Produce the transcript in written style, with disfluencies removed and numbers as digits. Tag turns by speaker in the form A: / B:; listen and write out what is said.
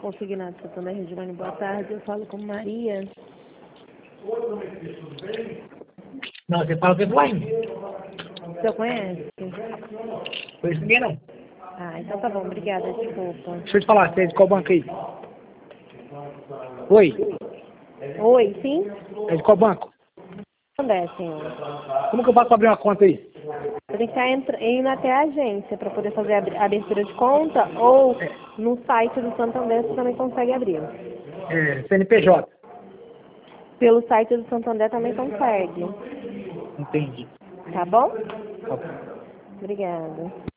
A: Consignado Santander, Regiane, boa tarde. Eu falo com Maria.
B: Não, você fala com o Efraim.
A: O senhor conhece?
B: Conheço ninguém não.
A: Ah, então tá bom, obrigada, desculpa.
B: Deixa eu te falar, você é de qual banco aí? Oi,
A: Oi, sim?
B: é de qual banco?
A: André, senhor.
B: Como que eu faço pra abrir uma conta aí?
A: Você tem que estar indo até a agência para poder fazer a abertura de conta ou no site do Santander você também consegue abrir.
B: É, CNPJ.
A: Pelo site do Santander também consegue.
B: Entendi.
A: Tá bom?
B: Tá bom.
A: Obrigada.